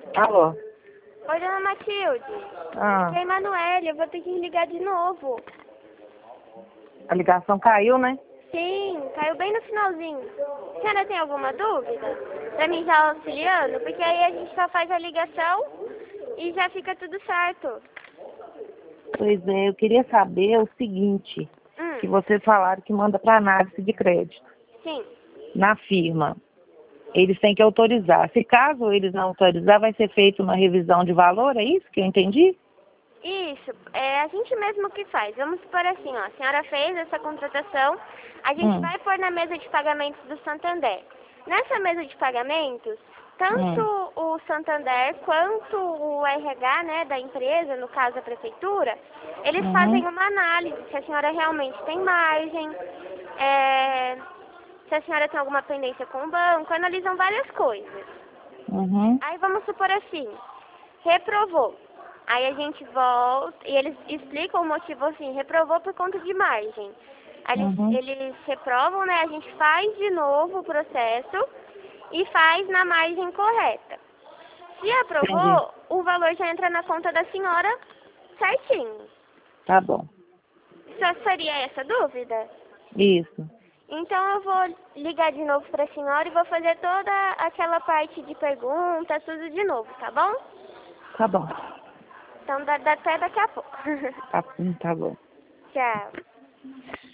Alô? Oi, dona Matilde. Ah, Oi, Emanuele, eu vou ter que ligar de novo. a ligação caiu, né? Sim, caiu bem no finalzinho. A senhora tem alguma dúvida? Pra mim já auxiliando? Porque aí a gente só faz a ligação e já fica tudo certo. Pois é, eu queria saber o seguinte, que Hum, vocês falaram que manda para análise de crédito sim. na firma. Eles têm que autorizar. Se caso eles não autorizar, vai ser feita uma revisão de valor, é isso que eu entendi? Isso, é a gente mesmo que faz. Vamos supor assim, ó, a senhora fez essa contratação, a gente Hum, vai pôr na mesa de pagamentos do Santander. Nessa mesa de pagamentos, tanto hum, o Santander quanto o RH, né, da empresa, no caso a prefeitura, eles uhum, fazem uma análise se a senhora realmente tem margem, se a senhora tem alguma pendência com o banco, analisam várias coisas. uhum, Aí vamos supor assim, reprovou. Aí a gente volta e eles explicam o motivo assim, reprovou por conta de margem. Aí uhum. eles reprovam, né? A gente faz de novo o processo e faz na margem correta. Se Entendi. aprovou, o valor já entra na conta da senhora certinho. Tá bom. Só seria essa dúvida? Isso. Então eu vou ligar de novo para a senhora e vou fazer toda aquela parte de perguntas, tudo de novo, tá bom? Tá bom. Então dá até daqui a pouco. Tá bom. Tchau.